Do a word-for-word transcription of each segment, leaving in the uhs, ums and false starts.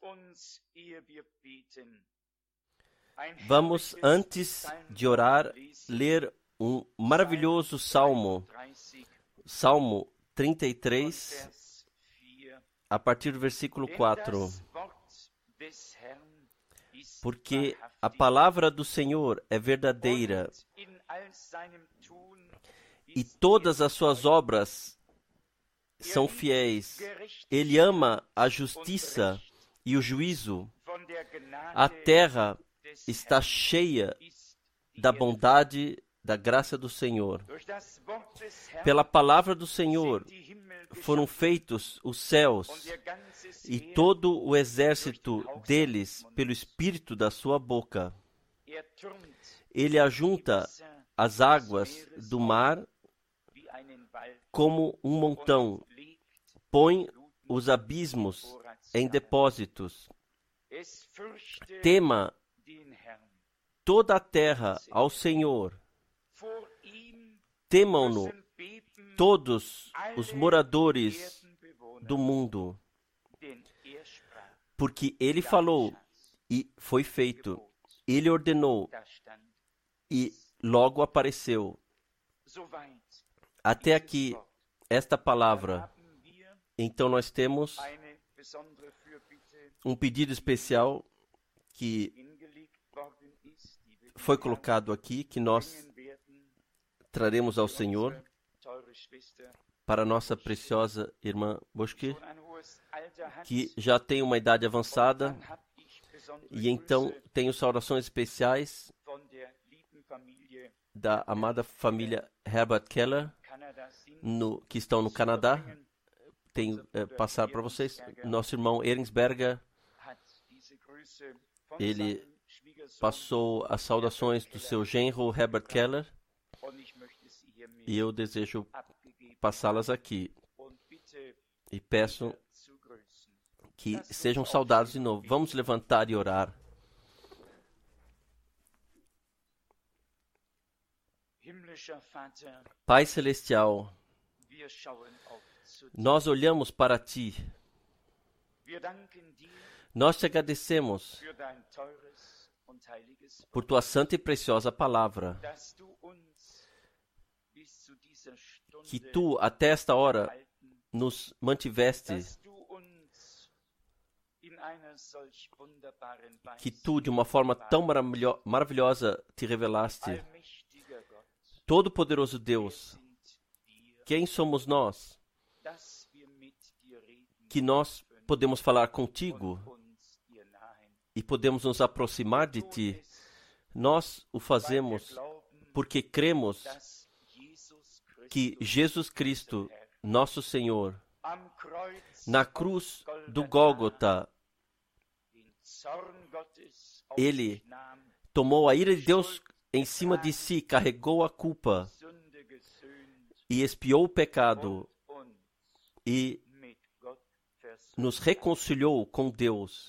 Vamos, antes de orar, ler um maravilhoso salmo, Salmo trinta e três, a partir do versículo quatro. Porque a palavra do Senhor é verdadeira, e todas as suas obras são fiéis. Ele ama a justiça e o juízo. A terra está cheia da bondade, da graça do Senhor. Pela palavra do Senhor foram feitos os céus e todo o exército deles pelo espírito da sua boca. Ele ajunta as águas do mar como um montão, põe os abismos em depósitos. Tema toda a terra ao Senhor. Temam-no todos os moradores do mundo, porque ele falou e foi feito. Ele ordenou e logo apareceu. Até aqui, esta palavra. Então nós temos um pedido especial que foi colocado aqui, que nós traremos ao Senhor para nossa preciosa irmã Boschke, que já tem uma idade avançada, e então tenho saudações especiais da amada família Herbert Keller, no, que estão no Canadá. Tenho é, passar para vocês. Nosso irmão Eringsberger, ele passou as saudações do seu genro Herbert Keller, e eu desejo passá-las aqui. E peço que sejam saudados de novo. Vamos levantar e orar. Pai Celestial, nós olhamos para Ti. Nós te agradecemos por Tua santa e preciosa palavra, que Tu, até esta hora, nos mantiveste, que Tu, de uma forma tão maravilho- maravilhosa, te revelaste. Todo-Poderoso Deus, quem somos nós, que nós podemos falar contigo e podemos nos aproximar de Ti? Nós o fazemos porque cremos que Jesus Cristo, nosso Senhor, na cruz do Gólgota, Ele tomou a ira de Deus em cima de si, carregou a culpa e expiou o pecado e nos reconciliou com Deus.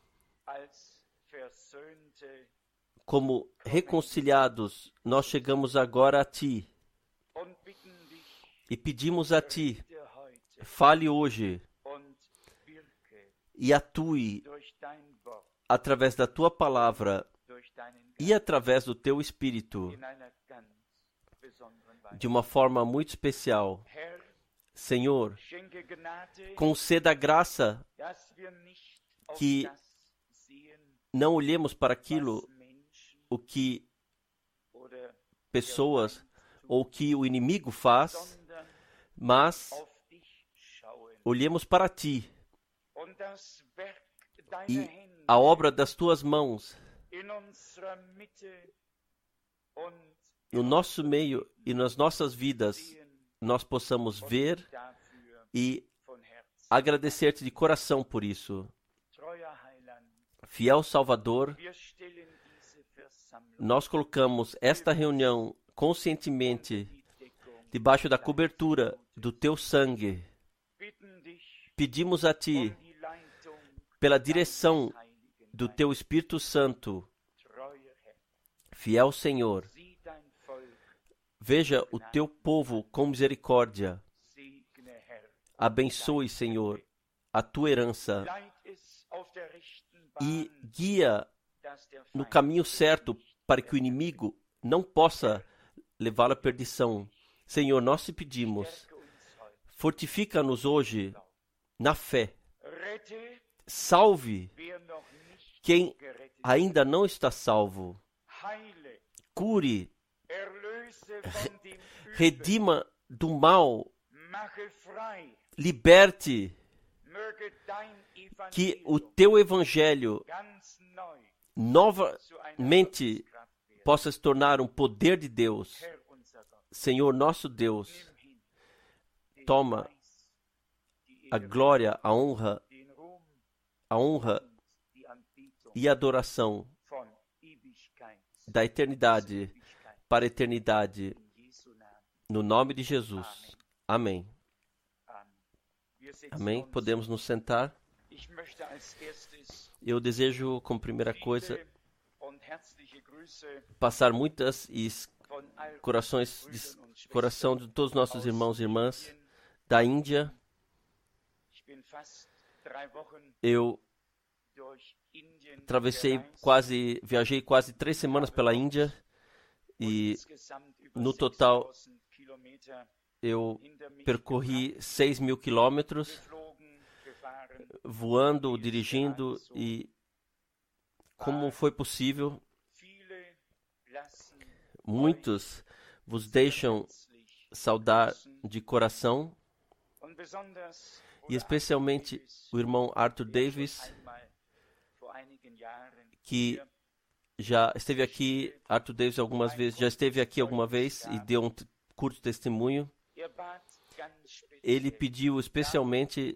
Como reconciliados, nós chegamos agora a Ti e pedimos a Ti, fale hoje e atue através da Tua palavra e através do Teu Espírito, de uma forma muito especial. Senhor, conceda a graça que não olhemos para aquilo o que pessoas ou que o inimigo faz, mas olhemos para Ti e a obra das Tuas mãos no nosso meio e nas nossas vidas, nós possamos ver e agradecer-te de coração por isso. Fiel Salvador, nós colocamos esta reunião conscientemente debaixo da cobertura do Teu sangue. Pedimos a Ti, pela direção do Teu Espírito Santo, fiel Senhor, veja o Teu povo com misericórdia. Abençoe, Senhor, a Tua herança e guia no caminho certo para que o inimigo não possa levá-lo à perdição. Senhor, nós te pedimos, fortifica-nos hoje na fé. Salve quem ainda não está salvo. Cure, redima do mal, liberte, que o teu evangelho novamente possa se tornar um poder de Deus. Senhor nosso Deus, toma a glória, a honra, a honra e a adoração da eternidade para a eternidade, no nome de Jesus. Amém. Amém. Podemos nos sentar. Eu desejo, como primeira coisa, passar muitas e corações, de, coração de todos os nossos irmãos e irmãs da Índia. Eu atravessei quase, viajei quase três semanas pela Índia e no total eu percorri seis mil quilômetros voando, dirigindo, e como foi possível, muitos vos deixam saudar de coração, e especialmente o irmão Arthur Davis, que já esteve aqui, Arthur Davis algumas vezes, já esteve aqui alguma vez e deu um curto testemunho. Ele pediu especialmente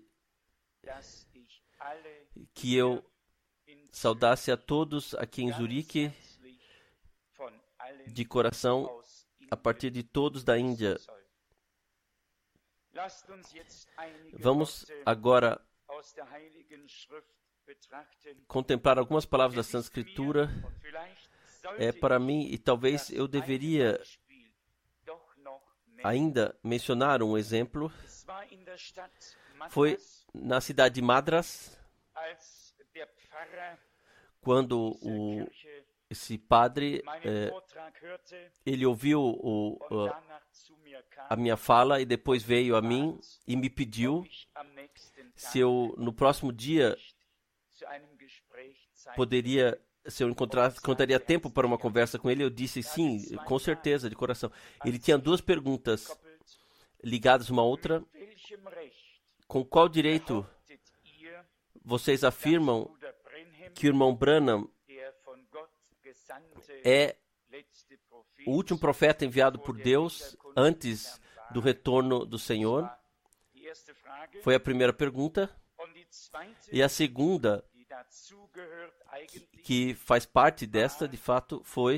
que eu saudasse a todos aqui em Zurique de coração, a partir de todos da Índia. Vamos agora contemplar algumas palavras da Santa Escritura. É para mim, e talvez eu deveria ainda mencionar um exemplo. Foi na cidade de Madras, quando o, esse padre, é, ele ouviu o, o, a minha fala e depois veio a mim e me pediu se eu, no próximo dia, poderia, se eu encontrasse, encontraria tempo para uma conversa com ele. Eu disse sim, com certeza, de coração. Ele tinha duas perguntas ligadas uma à outra. Com qual direito vocês afirmam que o irmão Branham é o último profeta enviado por Deus antes do retorno do Senhor? Foi a primeira pergunta. E a segunda, que faz parte desta, de fato, foi: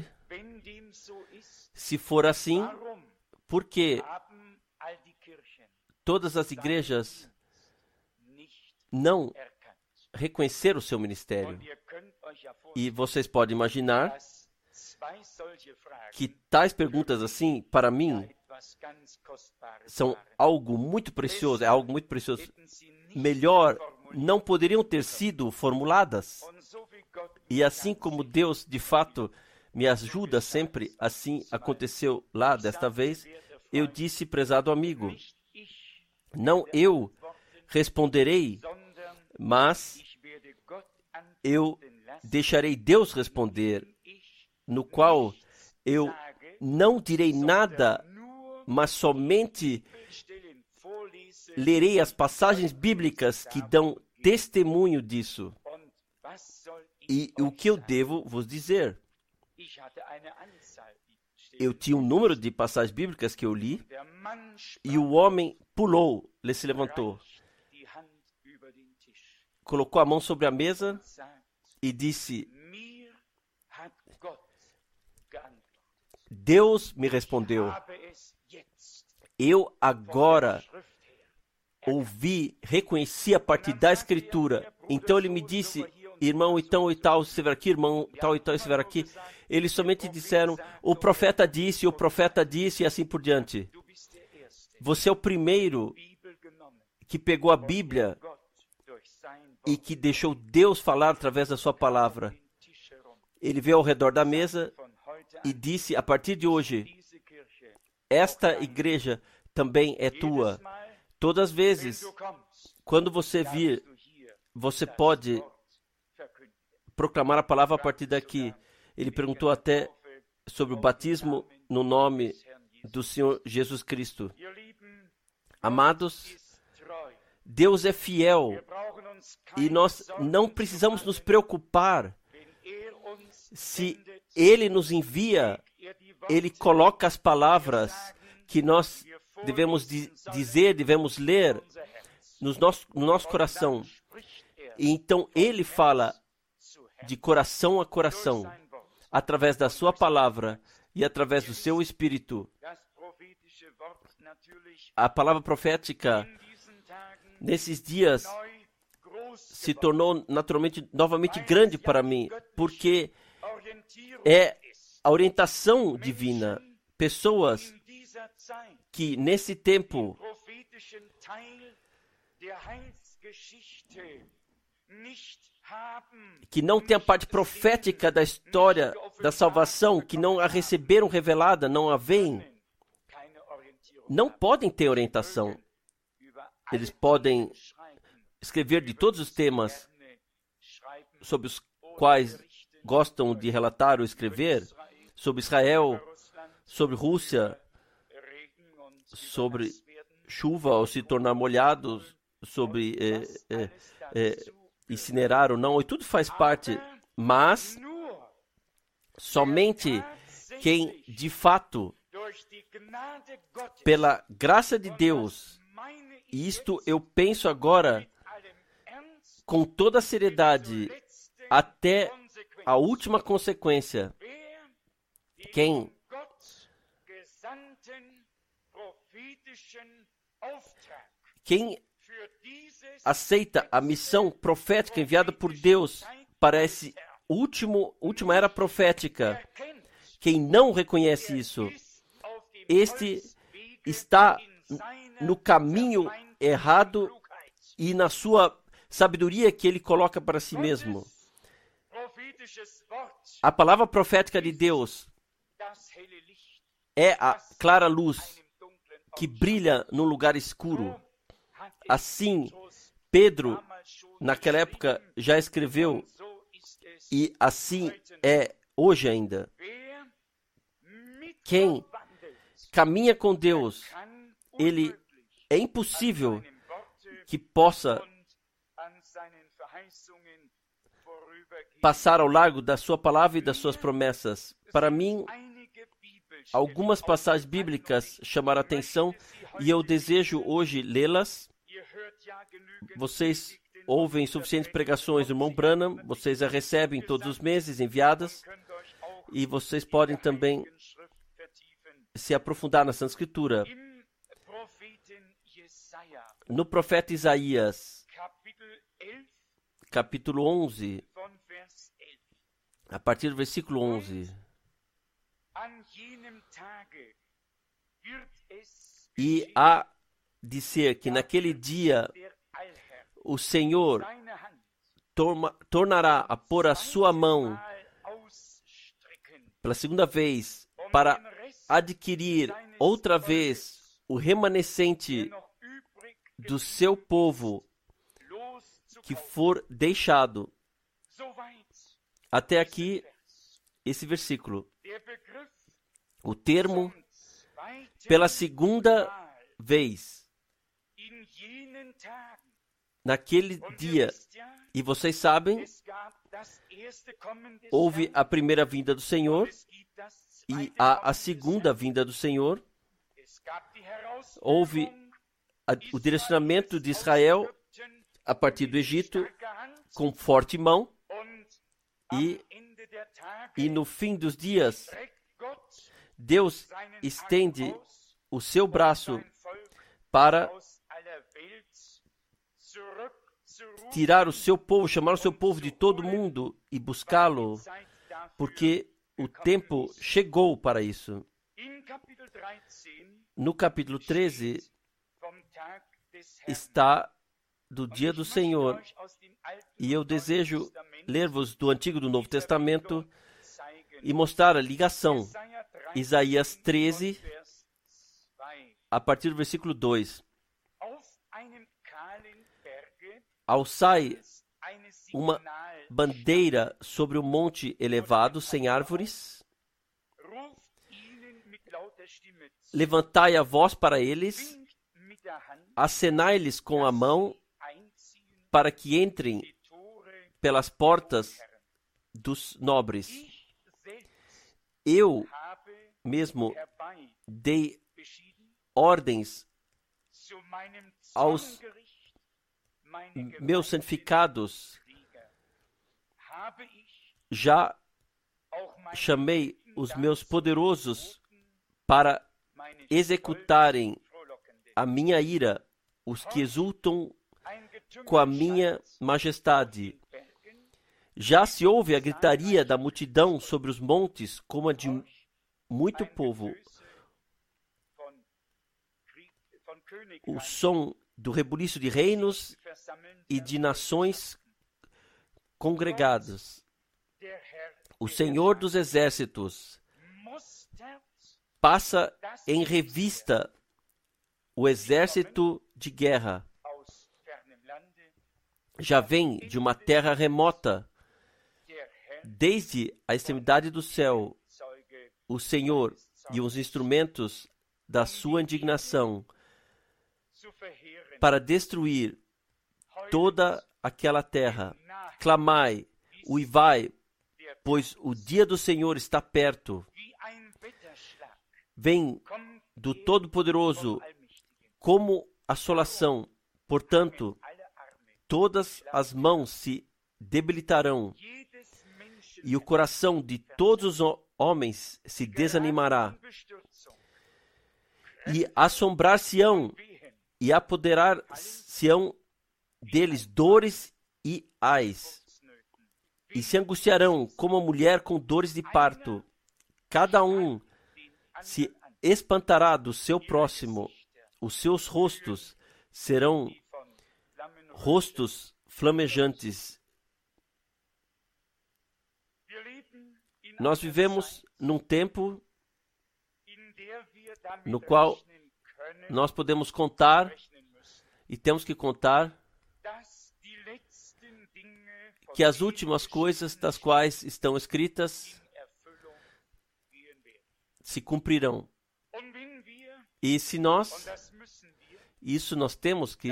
se for assim, por que todas as igrejas não reconheceram o seu ministério? E vocês podem imaginar que tais perguntas assim, para mim, são algo muito precioso, é algo muito precioso. Melhor não poderiam ter sido formuladas. E assim como Deus, de fato, me ajuda sempre, assim aconteceu lá desta vez. Eu disse, prezado amigo, não eu responderei, mas eu deixarei Deus responder, no qual eu não direi nada, mas somente lerei as passagens bíblicas que dão testemunho disso. E o que eu devo vos dizer? Eu tinha um número de passagens bíblicas que eu li, e o homem pulou, ele se levantou, colocou a mão sobre a mesa e disse: Deus me respondeu. Eu agora ouvi, reconheci a partir da Escritura. Então ele me disse: irmão, então e tal estiver aqui, irmão, tal e tal estiver aqui. Eles somente disseram: o profeta disse, o profeta disse, e assim por diante. Você é o primeiro que pegou a Bíblia e que deixou Deus falar através da sua palavra. Ele veio ao redor da mesa e disse, a partir de hoje, esta igreja também é tua. Todas as vezes, quando você vir, você pode proclamar a palavra a partir daqui. Ele perguntou até sobre o batismo no nome do Senhor Jesus Cristo. Amados, Deus é fiel e nós não precisamos nos preocupar. Se Ele nos envia, Ele coloca as palavras que nós devemos di- dizer, devemos ler nos nosso, no nosso coração. E então Ele fala de coração a coração, através da sua palavra e através do seu Espírito. A palavra profética, nesses dias, se tornou naturalmente, novamente grande para mim, porque é a orientação divina. Pessoas que, nesse tempo, que não têm a parte profética da história da salvação, que não a receberam revelada, não a veem, não podem ter orientação. Eles podem escrever de todos os temas sobre os quais gostam de relatar ou escrever, sobre Israel, sobre Rússia, sobre chuva ou se tornar molhados, sobre é, é, é, incinerar ou não, e tudo faz parte, mas somente quem de fato, pela graça de Deus, e isto eu penso agora com toda a seriedade, até a última consequência, quem quem aceita a missão profética enviada por Deus para esse último última era profética, quem não reconhece isso, este está no caminho errado e na sua sabedoria que ele coloca para si mesmo. A palavra profética de Deus é a clara luz que brilha num lugar escuro. Assim, Pedro, naquela época, já escreveu, e assim é hoje ainda. Quem caminha com Deus, ele é impossível que possa passar ao largo da sua palavra e das suas promessas. Para mim, algumas passagens bíblicas chamaram a atenção e eu desejo hoje lê-las. Vocês ouvem suficientes pregações do irmão Branham, vocês a recebem todos os meses enviadas e vocês podem também se aprofundar na Santa Escritura. No profeta Isaías, capítulo onze, a partir do versículo onze. E há de ser que naquele dia o Senhor torma, tornará a pôr a sua mão pela segunda vez para adquirir outra vez o remanescente do seu povo que for deixado. Até aqui, esse versículo. O termo, pela segunda vez, naquele dia, e vocês sabem, houve a primeira vinda do Senhor e há a segunda vinda do Senhor. Houve a, o direcionamento de Israel a partir do Egito com forte mão e, e no fim dos dias, Deus estende o seu braço para tirar o seu povo, chamar o seu povo de todo mundo e buscá-lo, porque o tempo chegou para isso. No capítulo treze está do dia do Senhor. E eu desejo ler-vos do Antigo e do Novo Testamento e mostrar a ligação. Isaías treze, a partir do versículo dois. Alçai uma bandeira sobre o monte elevado, sem árvores. Levantai a voz para eles, acenai-lhes com a mão, para que entrem pelas portas dos nobres. Eu mesmo dei ordens aos meus santificados, já chamei os meus poderosos para executarem a minha ira, os que exultam com a minha majestade. Já se ouve a gritaria da multidão sobre os montes, como a de muito povo. O som do rebuliço de reinos e de nações congregadas. O Senhor dos Exércitos passa em revista o exército de guerra. Já vem de uma terra remota, desde a extremidade do céu, o Senhor e os instrumentos da sua indignação, para destruir toda aquela terra. Clamai, uivai, pois o dia do Senhor está perto. Vem do Todo-Poderoso como assolação. Portanto, todas as mãos se debilitarão e o coração de todos os homens se desanimará. E assombrar-se-ão e apoderar-se-ão deles dores e ais. E se angustiarão como a mulher com dores de parto. Cada um se espantará do seu próximo. Os seus rostos serão rostos flamejantes. Nós vivemos num tempo no qual nós podemos contar e temos que contar que as últimas coisas das quais estão escritas se cumprirão. E se nós, isso nós temos que,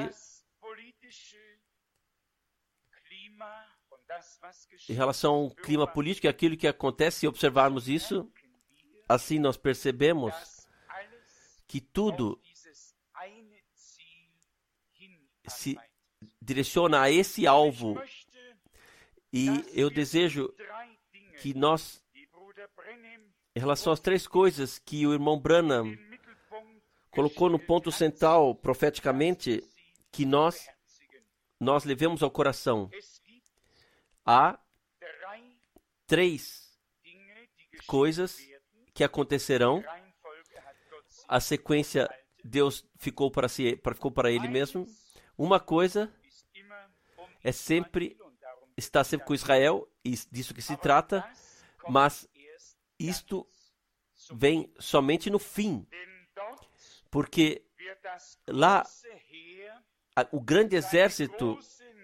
em relação ao clima político e aquilo que acontece, se observarmos isso, assim nós percebemos que tudo se direciona a esse alvo. E eu desejo que nós, em relação às três coisas que o irmão Branham colocou no ponto central profeticamente, que nós, nós levemos ao coração. Há três coisas que acontecerão. A sequência, Deus ficou para si, ficou para Ele mesmo. Uma coisa é sempre, está sempre com Israel, e disso que se trata, mas isto vem somente no fim, porque lá a, o grande exército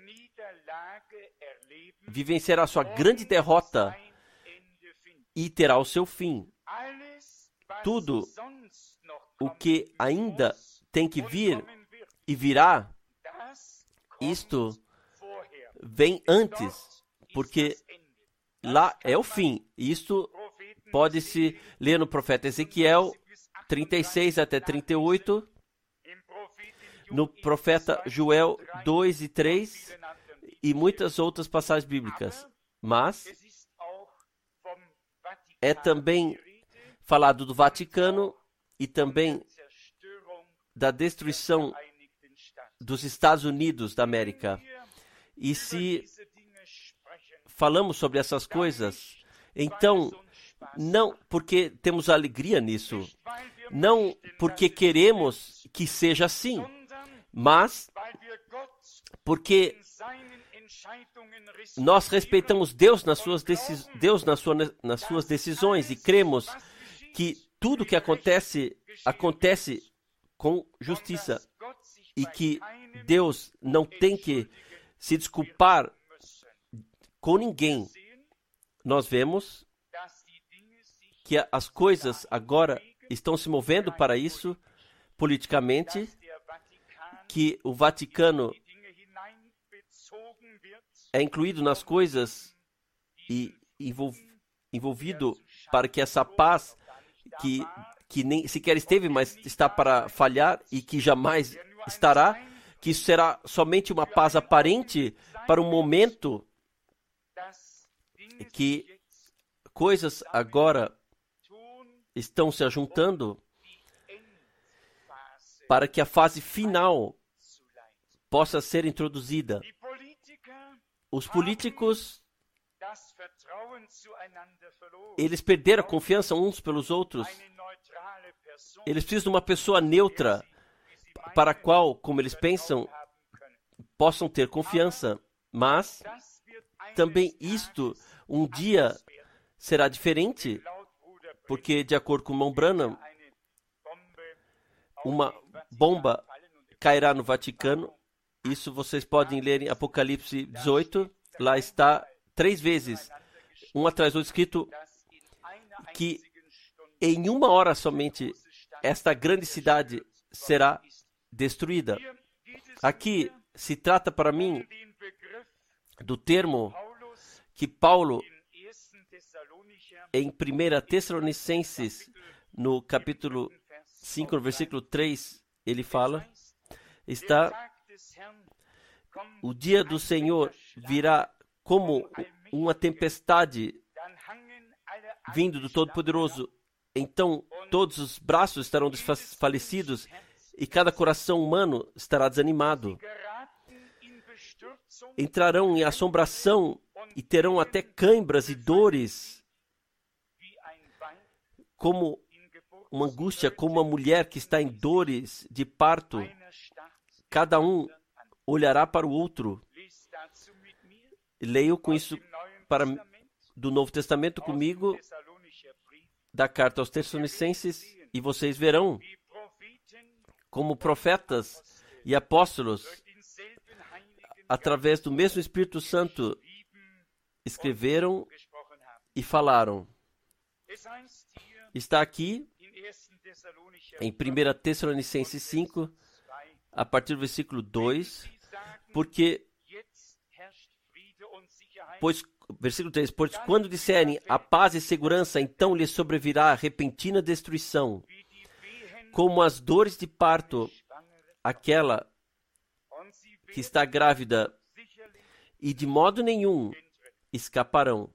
vivenciará sua grande derrota e terá o seu fim. Tudo o que ainda tem que vir e virá, isto vem antes, porque lá é o fim. Isto pode-se ler no profeta Ezequiel trinta e seis até trinta e oito, no profeta Joel dois e três e muitas outras passagens bíblicas. Mas é também falado do Vaticano e também da destruição dos Estados Unidos da América. E se falamos sobre essas coisas, então, não porque temos alegria nisso, não porque queremos que seja assim, mas porque nós respeitamos Deus nas suas, decis... Deus nas, sua... nas suas decisões e cremos que tudo que acontece, acontece com justiça e que Deus não tem que se desculpar com ninguém. Nós vemos que as coisas agora estão se movendo para isso politicamente, que o Vaticano é incluído nas coisas e envol, envolvido para que essa paz que, que nem sequer esteve, mas está para falhar e que jamais estará, que isso será somente uma paz aparente para um momento que coisas agora estão se ajuntando para que a fase final possa ser introduzida. Os políticos, eles perderam a confiança uns pelos outros. Eles precisam de uma pessoa neutra para a qual, como eles pensam, possam ter confiança. Mas também isto um dia será diferente, porque, de acordo com o irmão Branham, uma bomba cairá no Vaticano. Isso vocês podem ler em Apocalipse dezoito. Lá está três vezes, um atrás do outro, escrito que em uma hora somente esta grande cidade será destruída. Aqui se trata para mim do termo que Paulo, em primeira Tessalonicenses, no capítulo cinco, no versículo três, ele fala, está, o dia do Senhor virá como uma tempestade vindo do Todo-Poderoso. Então, todos os braços estarão desfalecidos e cada coração humano estará desanimado. Entrarão em assombração e terão até cãibras e dores, como uma angústia, como uma mulher que está em dores de parto. Cada um olhará para o outro. Leio com isso para, do Novo Testamento comigo, da carta aos Tessalonicenses, e vocês verão como profetas e apóstolos, através do mesmo Espírito Santo, escreveram e falaram. Está aqui em primeira Tessalonicenses cinco, a partir do versículo dois, porque, pois, versículo três, pois quando disserem a paz e segurança, então lhes sobrevirá repentina destruição, como as dores de parto, aquela que está grávida, e de modo nenhum escaparão.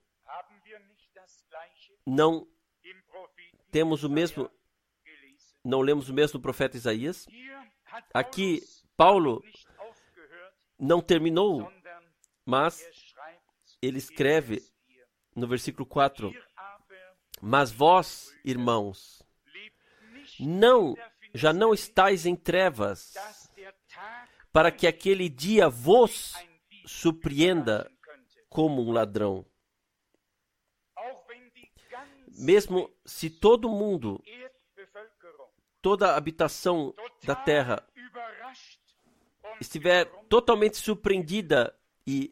Não temos o mesmo, não lemos o mesmo profeta Isaías. Aqui, Paulo não terminou, mas ele escreve no versículo quatro, mas vós, irmãos, não, já não estáis em trevas, para que aquele dia vos surpreenda como um ladrão. Mesmo se todo mundo, toda a habitação da terra estiver totalmente surpreendida e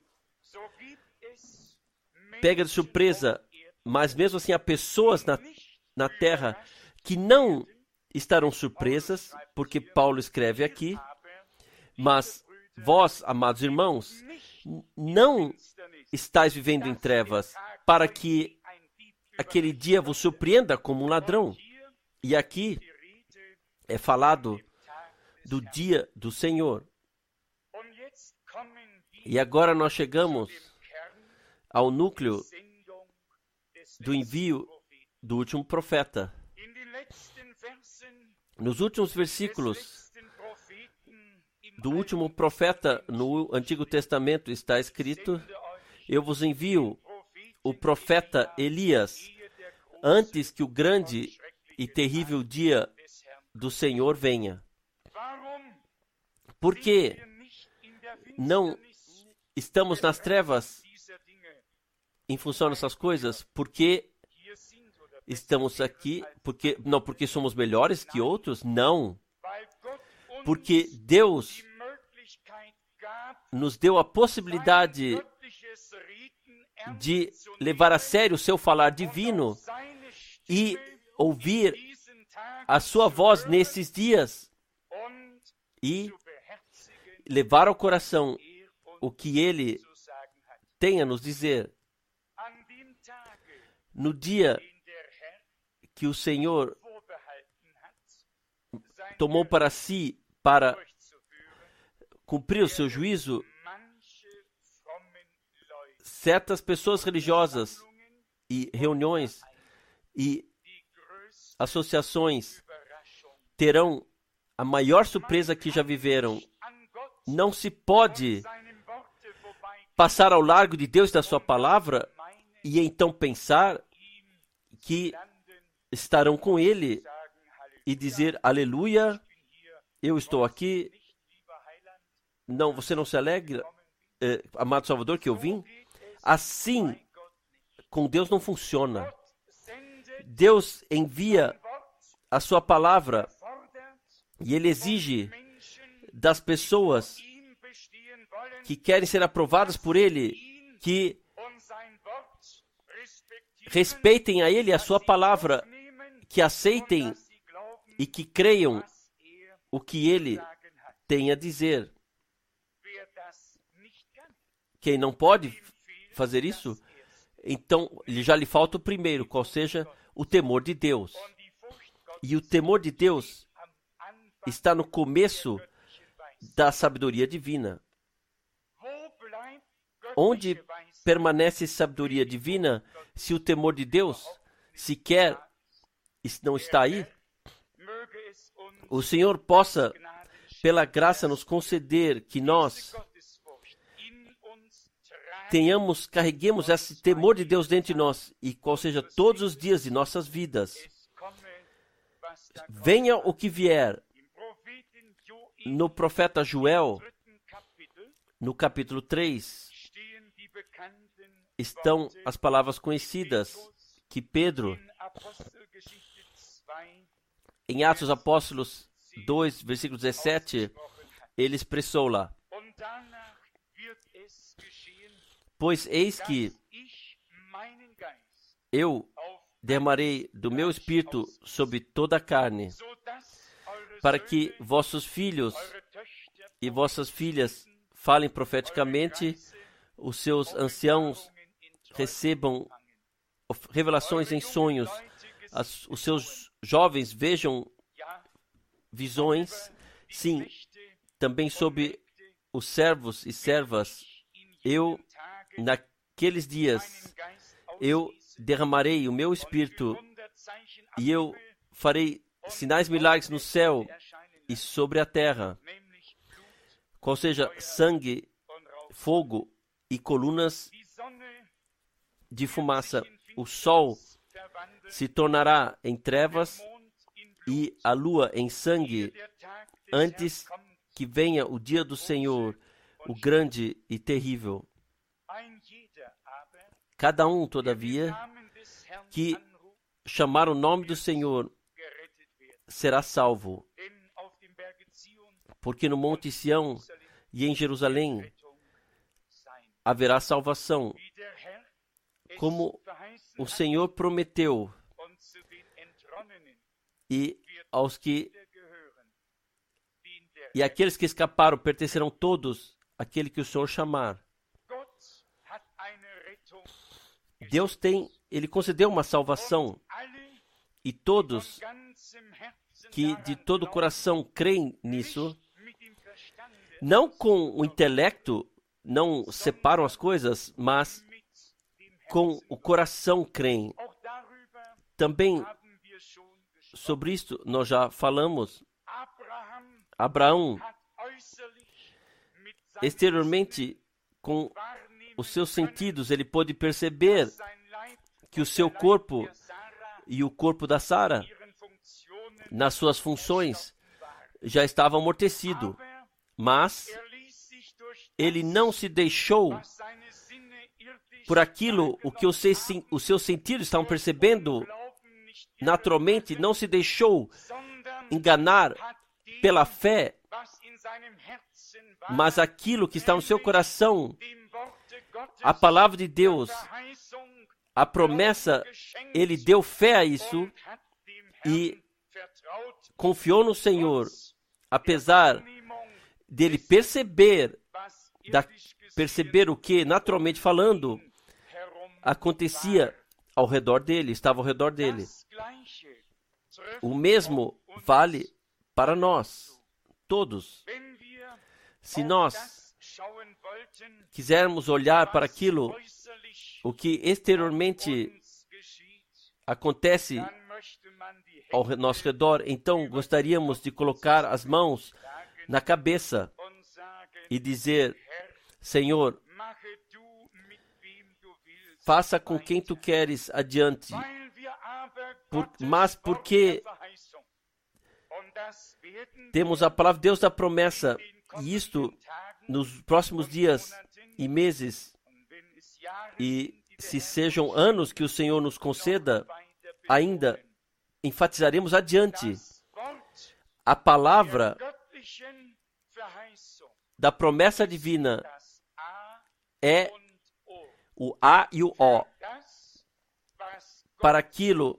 pega de surpresa, mas mesmo assim há pessoas na, na terra que não estarão surpresas, porque Paulo escreve aqui, mas vós, amados irmãos, não estáis vivendo em trevas, para que aquele dia vos surpreenda como um ladrão. E aqui é falado do dia do Senhor. E agora nós chegamos ao núcleo do envio do último profeta. Nos últimos versículos do último profeta no Antigo Testamento está escrito: eu vos envio o profeta Elias, antes que o grande e terrível dia do Senhor venha. Por que não estamos nas trevas em função dessas coisas, porque estamos aqui, porque, não porque somos melhores que outros, não. Porque Deus nos deu a possibilidade de levar a sério o seu falar divino e ouvir a sua voz nesses dias e levar ao coração o que Ele tem a nos dizer. No dia que o Senhor tomou para si para cumprir o seu juízo, certas pessoas religiosas e reuniões e associações terão a maior surpresa que já viveram. Não se pode passar ao largo de Deus e da sua palavra e então pensar que estarão com Ele e dizer, aleluia, eu estou aqui. Não, você não se alegra, eh, amado Salvador, que eu vim? Assim, com Deus não funciona. Deus envia a sua palavra e Ele exige das pessoas que querem ser aprovadas por Ele, que respeitem a Ele e a sua palavra, que aceitem e que creiam o que Ele tem a dizer. Quem não pode fazer isso, então já lhe falta o primeiro, qual seja o temor de Deus. E o temor de Deus está no começo da sabedoria divina. Onde permanece sabedoria divina se o temor de Deus sequer não está aí? O Senhor possa, pela graça, nos conceder que nós tenhamos, carreguemos esse temor de Deus dentro de nós, e qual seja todos os dias de nossas vidas. Venha o que vier. No profeta Joel, no capítulo três, estão as palavras conhecidas que Pedro, em Atos dos Apóstolos dois, versículo dezessete, ele expressou lá. Pois eis que eu derramarei do meu espírito sobre toda a carne, para que vossos filhos e vossas filhas falem profeticamente, os seus anciãos recebam revelações em sonhos, as, os seus jovens vejam visões, sim, também sobre os servos e servas. Eu, naqueles dias, eu derramarei o meu espírito e eu farei sinais milagres no céu e sobre a terra, qual seja sangue, fogo e colunas de fumaça. O sol se tornará em trevas e a lua em sangue, antes que venha o dia do Senhor, o grande e terrível. Cada um, todavia, que chamar o nome do Senhor será salvo, porque no Monte Sião e em Jerusalém haverá salvação, como o Senhor prometeu, e aos que e aqueles que escaparam pertencerão todos àquele que o Senhor chamar. Deus tem, Ele concedeu uma salvação, e todos que de todo o coração creem nisso, não com o intelecto, não separam as coisas, mas com o coração creem. Também sobre isto nós já falamos. Abraão, exteriormente, com os seus sentidos, ele pôde perceber que o seu corpo e o corpo da Sara, nas suas funções, já estavam amortecidos. Mas ele não se deixou por aquilo o que os seus, os seus sentidos estavam percebendo naturalmente, não se deixou enganar pela fé, mas aquilo que está no seu coração, a palavra de Deus, a promessa, ele deu fé a isso e confiou no Senhor, apesar dele perceber, da, perceber o que, naturalmente falando, acontecia ao redor dele, estava ao redor dele. O mesmo vale para nós, todos. Se nós quisermos olhar para aquilo, o que exteriormente acontece ao nosso redor, então gostaríamos de colocar as mãos na cabeça e dizer: Senhor, faça com quem tu queres adiante, por, mas porque temos a palavra de Deus da promessa, e isto nos próximos dias e meses, e se sejam anos que o Senhor nos conceda, ainda enfatizaremos adiante a palavra da promessa divina é o A e o O para aquilo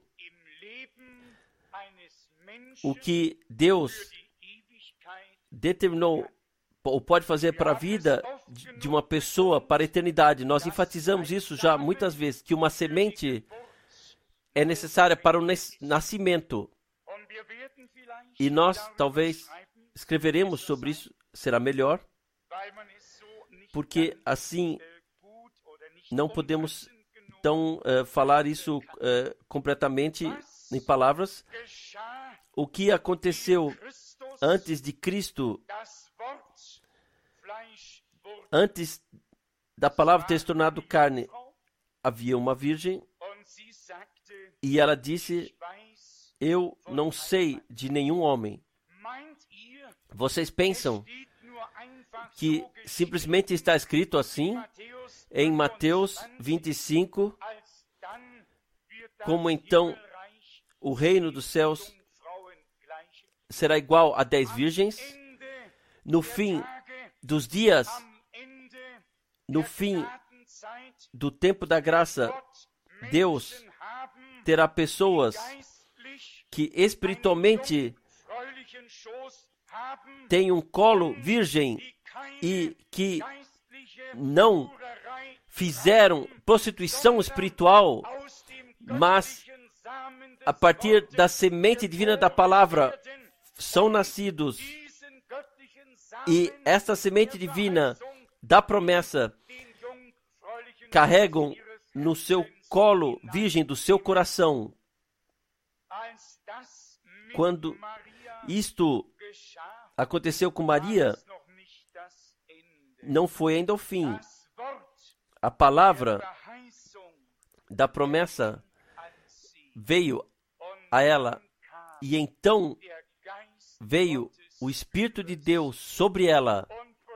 o que Deus determinou ou pode fazer para a vida de uma pessoa para a eternidade. Nós enfatizamos isso já muitas vezes, que uma semente é necessária para o nascimento. E nós talvez escreveremos sobre isso, será melhor, porque assim não podemos então uh, falar isso uh, completamente em palavras. O que aconteceu antes de Cristo, antes da palavra ter se tornado carne, havia uma virgem e ela disse: eu não sei de nenhum homem. Vocês pensam que simplesmente está escrito assim em Mateus vinte e cinco, como então o reino dos céus será igual a dez virgens? No fim dos dias, no fim do tempo da graça, Deus terá pessoas que espiritualmente têm um colo virgem e que não fizeram prostituição espiritual, mas a partir da semente divina da palavra são nascidos, e esta semente divina da promessa carregam no seu colo virgem do seu coração. Quando isto aconteceu com Maria, não foi ainda o fim. A palavra da promessa veio a ela, e então veio o Espírito de Deus sobre ela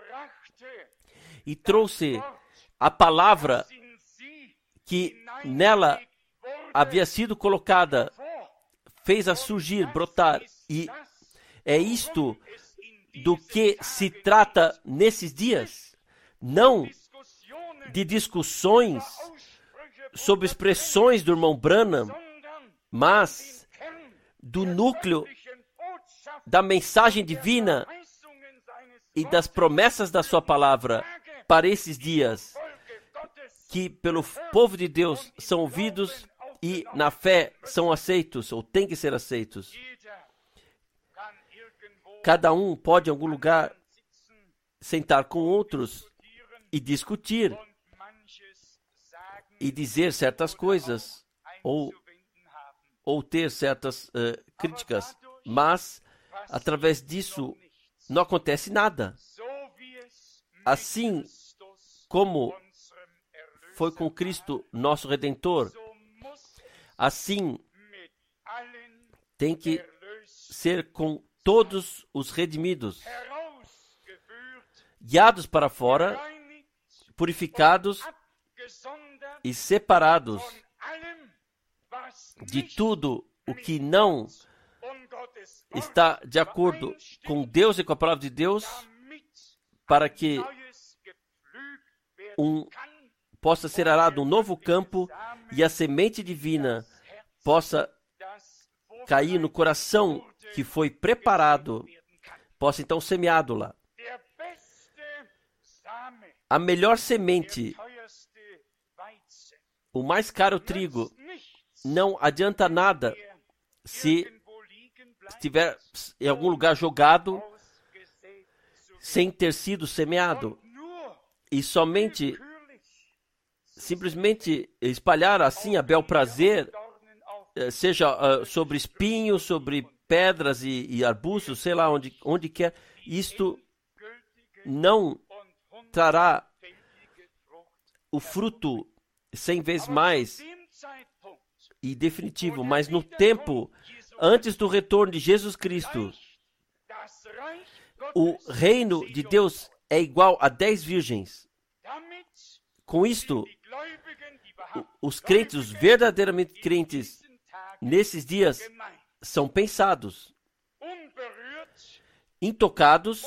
e trouxe a palavra que nela havia sido colocada, fez-a surgir, brotar. E é isto do que se trata nesses dias, não de discussões sobre expressões do irmão Branham, mas do núcleo da mensagem divina e das promessas da sua palavra para esses dias, que pelo povo de Deus são ouvidos e na fé são aceitos, ou têm que ser aceitos. Cada um pode em algum lugar sentar com outros e discutir e dizer certas coisas, ou, ou ter certas uh, críticas, mas através disso não acontece nada. Assim como foi com Cristo, nosso Redentor, assim tem que ser com todos os redimidos. guiados para fora, purificados e separados de tudo o que não está de acordo com Deus e com a palavra de Deus, para que um, possa ser arado um novo campo e a semente divina possa cair no coração que foi preparado, possa então semeado lá. A melhor semente, o mais caro trigo, não adianta nada se estiver em algum lugar jogado sem ter sido semeado. E somente, simplesmente espalhar assim a bel prazer, seja uh, sobre espinhos, sobre pedras e, e arbustos, sei lá, onde, onde quer, isto não trará o fruto cem vezes mais e definitivo, mas no tempo antes do retorno de Jesus Cristo, o reino de Deus é igual a dez virgens. Com isto, os crentes, os verdadeiramente crentes, nesses dias, são pensados, intocados,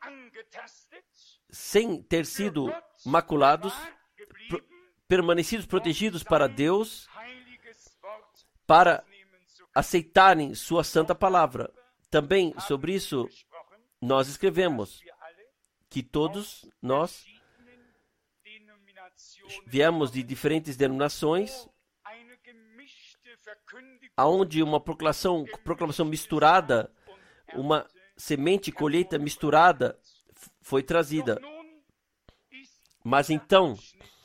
sem ter sido maculados, pro, permanecidos protegidos para Deus, para aceitarem sua santa palavra. Também sobre isso nós escrevemos que todos nós viemos de diferentes denominações, aonde uma proclamação, proclamação misturada, uma semente e colheita misturada foi trazida. Mas então,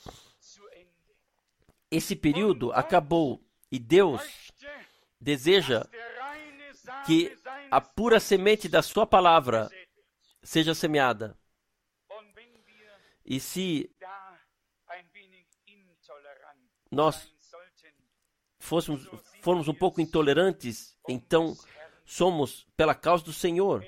esse período acabou e Deus deseja que a pura semente da sua palavra seja semeada. E se nós fôssemos, formos um pouco intolerantes, então somos pela causa do Senhor.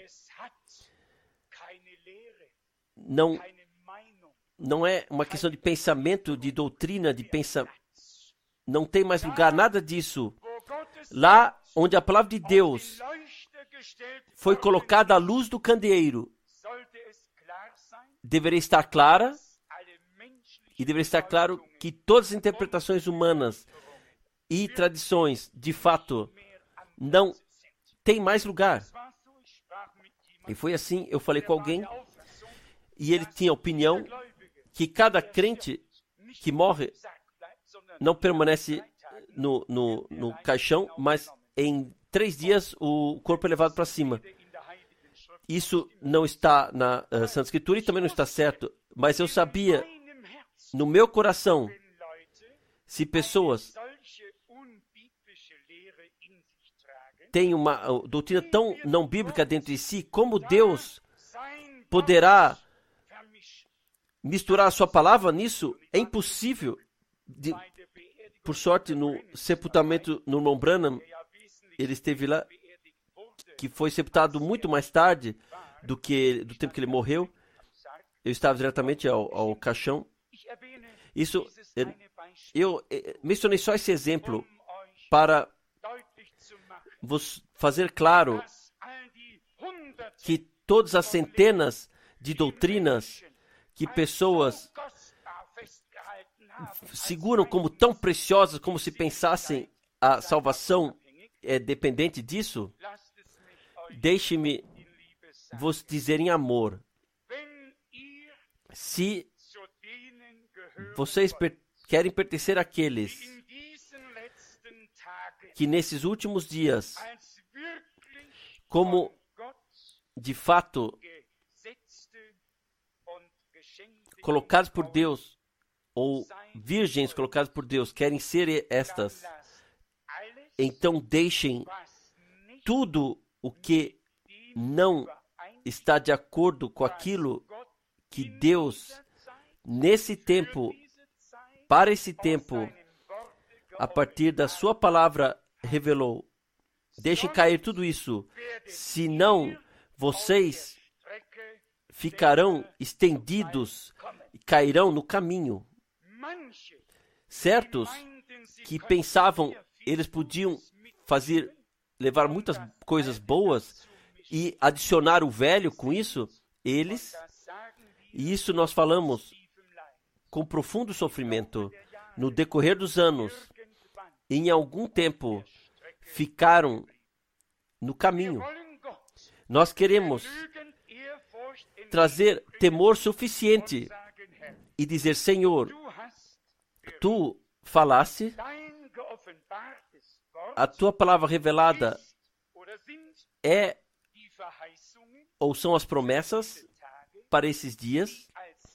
Não, não é uma questão de pensamento, de doutrina, de pensamento. Não tem mais lugar, nada disso. Lá onde a palavra de Deus foi colocada à luz do candeeiro, deveria estar clara, e deveria estar claro que todas as interpretações humanas e tradições, de fato, não têm mais lugar. E foi assim, eu falei com alguém, e ele tinha a opinião que cada crente que morre não permanece no, no, no caixão, mas em três dias o corpo é levado para cima. Isso não está na uh, Santa Escritura e também não está certo, mas eu sabia no meu coração, se pessoas têm uma uh, doutrina tão não bíblica dentro de si, como Deus poderá misturar a sua palavra nisso? É impossível. De, por sorte, no sepultamento no irmão Branham, ele esteve lá, que foi sepultado muito mais tarde do que do tempo que ele morreu. Eu estava diretamente ao, ao caixão. Isso, eu, eu mencionei só esse exemplo para vos fazer claro que todas as centenas de doutrinas que pessoas seguram como tão preciosas, como se pensassem a salvação é dependente disso, deixe-me vos dizer em amor, se vocês per- querem pertencer àqueles que nesses últimos dias, como de fato colocados por Deus, ou virgens colocadas por Deus, querem ser estas, então deixem tudo o que não está de acordo com aquilo que Deus, nesse tempo, para esse tempo, a partir da sua palavra, revelou. Deixem cair tudo isso, senão vocês ficarão estendidos e cairão no caminho. Certos que pensavam eles podiam fazer, levar muitas coisas boas e adicionar o velho com isso, eles, e isso nós falamos com profundo sofrimento, no decorrer dos anos, em algum tempo, ficaram no caminho. Nós queremos trazer temor suficiente e dizer, Senhor, Tu falaste, a Tua palavra revelada é ou são as promessas para esses dias,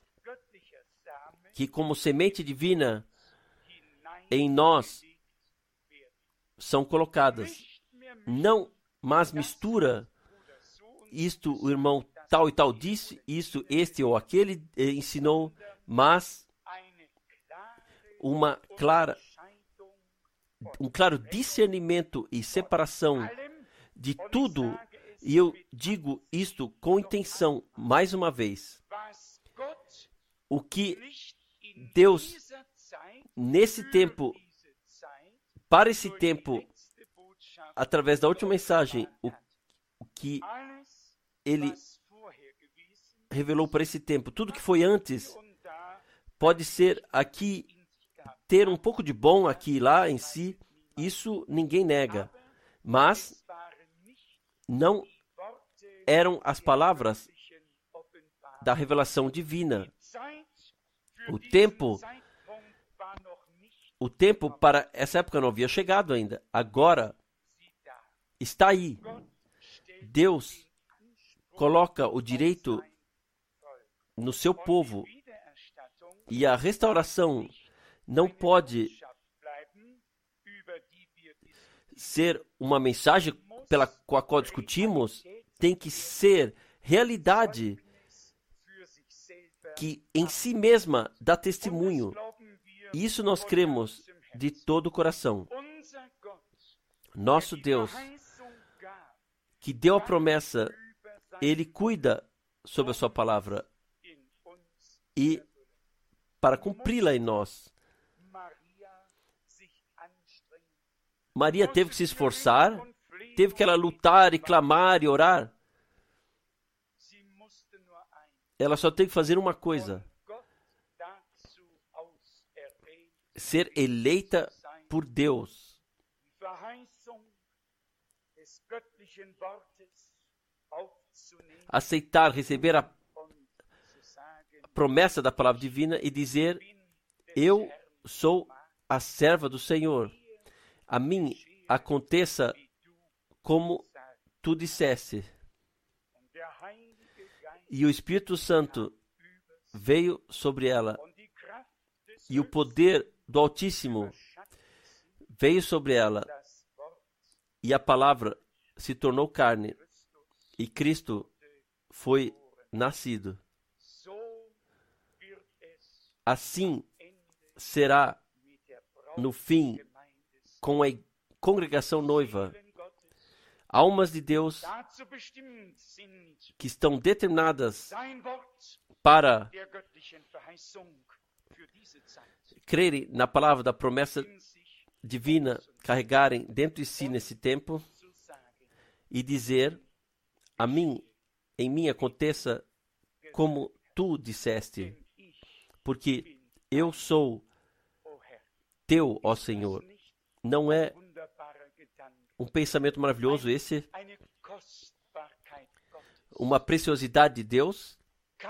que como semente divina em nós são colocadas. Não mais mistura, isto o irmão tal e tal disse, isto este ou aquele eh, ensinou, mas uma clara, um claro discernimento e separação de tudo. E eu digo isto com intenção, mais uma vez. O que Deus, nesse tempo, para esse tempo, através da última mensagem, o, o que Ele revelou para esse tempo, tudo que foi antes, pode ser aqui, ter um pouco de bom aqui e lá em si, isso ninguém nega. Mas não eram as palavras da revelação divina. O tempo, o tempo para essa época não havia chegado ainda. Agora está aí. Deus coloca o direito no seu povo e a restauração não pode ser uma mensagem pela com a qual discutimos, tem que ser realidade que em si mesma dá testemunho. E isso nós cremos de todo o coração. Nosso Deus, que deu a promessa, Ele cuida sobre a sua palavra e para cumpri-la em nós. Maria teve que se esforçar, teve que ela lutar e clamar e orar. Ela só tem que fazer uma coisa: ser eleita por Deus. Aceitar, receber a promessa da palavra divina e dizer: eu sou a serva do Senhor. A mim aconteça como tu disseste. E o Espírito Santo veio sobre ela. E o poder do Altíssimo veio sobre ela. E a palavra se tornou carne. E Cristo foi nascido. Assim será no fim com a congregação noiva. Almas de Deus que estão determinadas para crerem na palavra da promessa divina, carregarem dentro de si nesse tempo e dizer: a mim, em mim aconteça como tu disseste, porque eu sou teu, ó Senhor. Não é um pensamento maravilhoso esse? Uma preciosidade de Deus?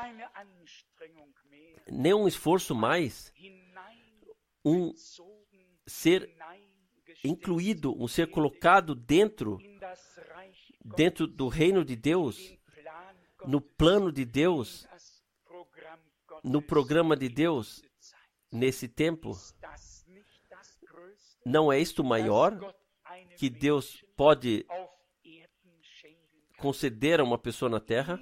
Nem um esforço mais? Um ser incluído, um ser colocado dentro, dentro do reino de Deus, no plano de Deus, no programa de Deus, nesse tempo? Não é isto maior que Deus pode conceder a uma pessoa na terra?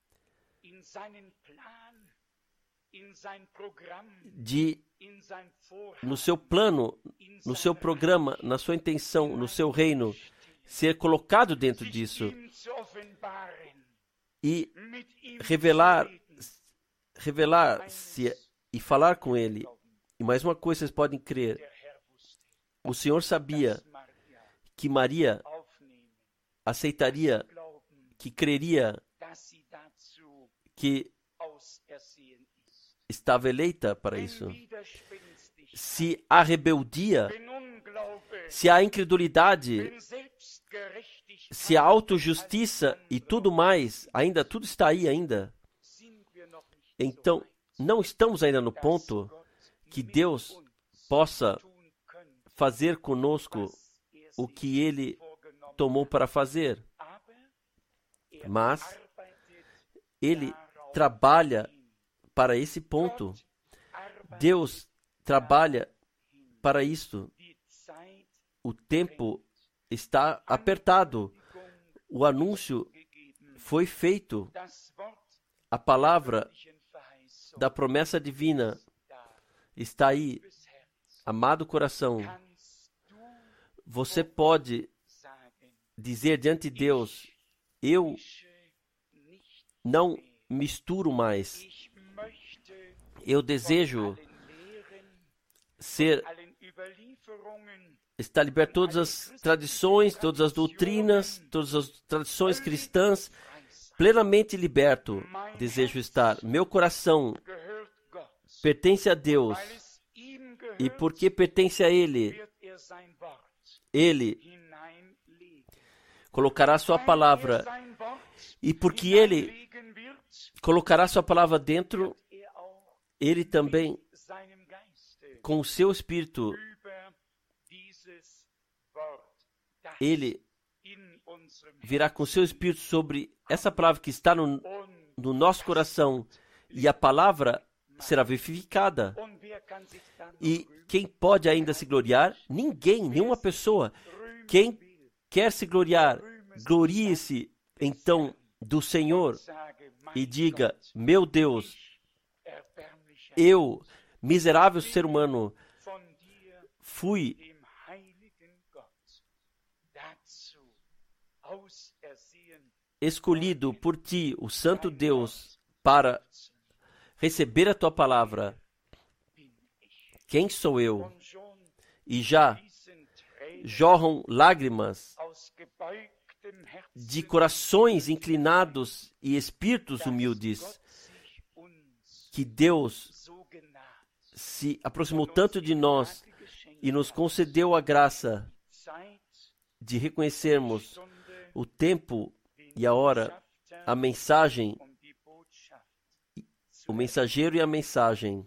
De, no seu plano, no seu programa, na sua intenção, no seu reino, ser colocado dentro disso e revelar, revelar-se e falar com Ele. E mais uma coisa, vocês podem crer. O Senhor sabia que Maria aceitaria, que creria que estava eleita para isso. Se a rebeldia, se a incredulidade, se a autojustiça e tudo mais, ainda tudo está aí ainda, então não estamos ainda no ponto que Deus possa fazer conosco o que Ele tomou para fazer. Mas Ele trabalha para esse ponto. Deus trabalha para isto. O tempo está apertado. O anúncio foi feito. A palavra da promessa divina está aí. Amado coração, você pode dizer diante de Deus: eu não misturo mais. Eu desejo ser, estar liberto de todas as tradições, todas as doutrinas, todas as tradições cristãs, plenamente liberto. Desejo estar. Meu coração pertence a Deus. E porque pertence a Ele, Ele colocará sua palavra. E porque Ele colocará sua palavra dentro, Ele também, com o seu Espírito, Ele virá com o seu Espírito sobre essa palavra que está no, no nosso coração. E a palavra será vivificada. E quem pode ainda se gloriar? Ninguém, nenhuma pessoa. Quem quer se gloriar, glorie-se então do Senhor e diga: meu Deus, eu, miserável ser humano, fui escolhido por ti, o Santo Deus, para receber a tua palavra. Quem sou eu? E já jorram lágrimas de corações inclinados e espíritos humildes, que Deus se aproximou tanto de nós e nos concedeu a graça de reconhecermos o tempo e a hora, a mensagem, o mensageiro e a mensagem.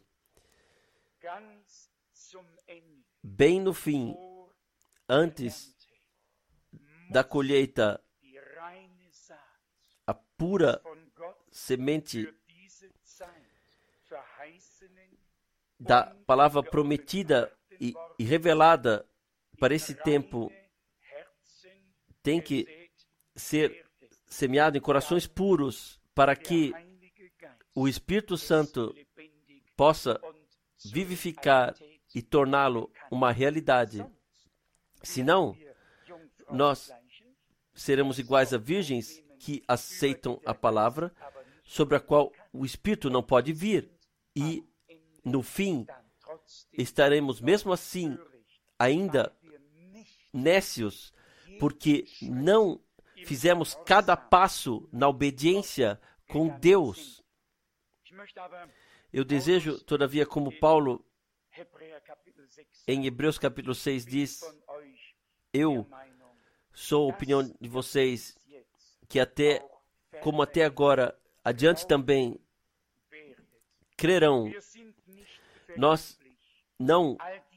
Bem no fim, antes da colheita, a pura semente da palavra prometida e, e revelada para esse tempo tem que ser semeado em corações puros, para que o Espírito Santo possa vivificar e torná-lo uma realidade. Senão, nós seremos iguais a virgens que aceitam a palavra, sobre a qual o Espírito não pode vir. E, no fim, estaremos mesmo assim ainda nécios, porque não fizemos cada passo na obediência com Deus. Eu desejo, todavia, como Paulo em Hebreus capítulo seis diz: eu sou a opinião de vocês que até, como até agora, adiante também crerão. Nós não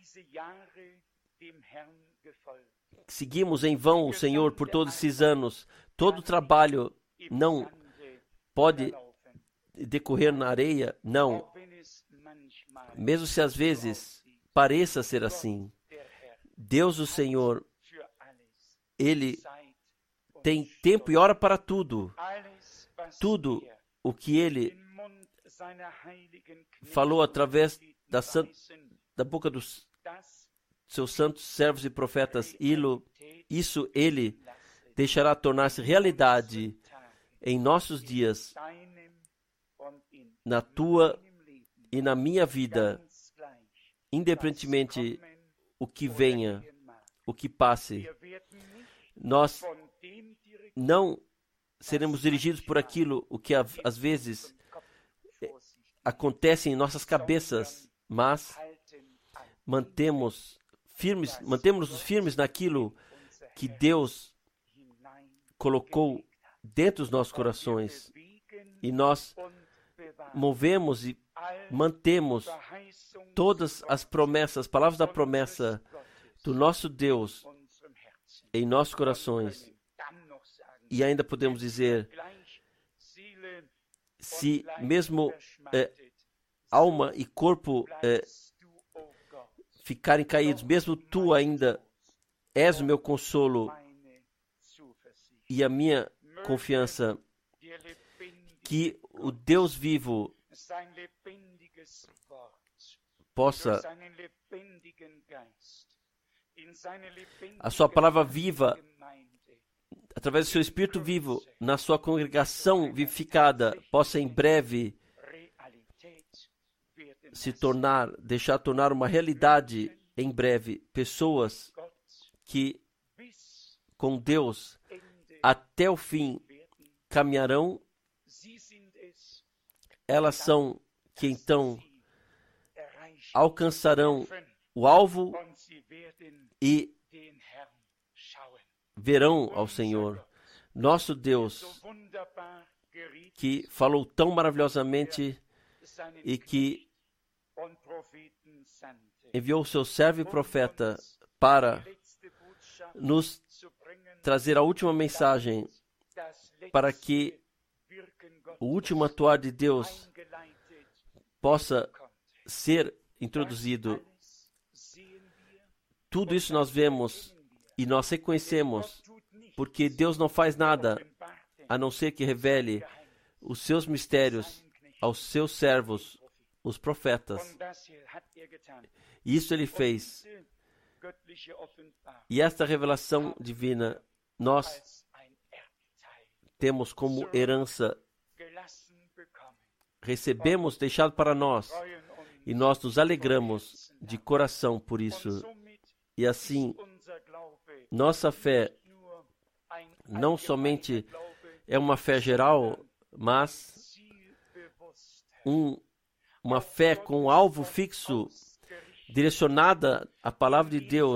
seguimos em vão o Senhor por todos esses anos. Todo o trabalho não pode decorrer na areia, não. Mesmo se às vezes pareça ser assim, Deus, o Senhor, Ele tem tempo e hora para tudo. Tudo o que Ele falou através da, san... da boca dos seus santos servos e profetas, isso Ele deixará tornar-se realidade em nossos dias, na tua e na minha vida, independentemente o que venha, o que passe. Nós não seremos dirigidos por aquilo o que às vezes acontece em nossas cabeças, mas mantemos firmes, mantemos-nos firmes naquilo que Deus colocou dentro dos nossos corações, e nós movemos e mantemos todas as promessas, as palavras da promessa do nosso Deus em nossos corações. E ainda podemos dizer, se mesmo é, alma e corpo é, ficarem caídos, mesmo tu ainda és o meu consolo e a minha confiança, que o Deus vivo possa, a sua palavra viva, através do seu Espírito vivo, na sua congregação vivificada, possa em breve se tornar, deixar tornar uma realidade em breve. Pessoas que com Deus até o fim caminharão, elas são que então alcançarão o alvo e verão ao Senhor, nosso Deus, que falou tão maravilhosamente e que enviou o seu servo e profeta para nos trazer a última mensagem, para que o último atuar de Deus possa ser introduzido. Tudo isso nós vemos e nós reconhecemos, porque Deus não faz nada a não ser que revele os seus mistérios aos seus servos, os profetas. Isso ele fez. E esta revelação divina nós temos como herança, recebemos deixado para nós, e nós nos alegramos de coração por isso. E assim, nossa fé não somente é uma fé geral, mas um, uma fé com um alvo fixo, direcionada à palavra de Deus,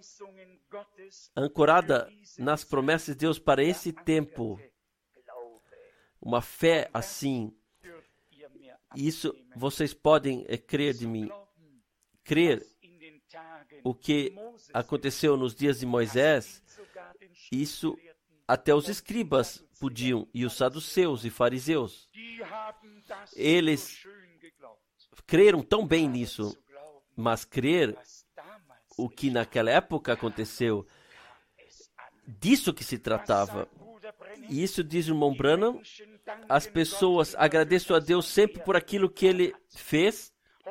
ancorada nas promessas de Deus para esse tempo. Uma fé assim, isso vocês podem é, crer de mim, crer o que aconteceu nos dias de Moisés. Isso até os escribas podiam, e os saduceus e fariseus. Eles creram tão bem nisso, mas crer o que naquela época aconteceu, disso que se tratava. E isso diz o irmão Branham, as pessoas agradeçam a Deus sempre por aquilo que ele fez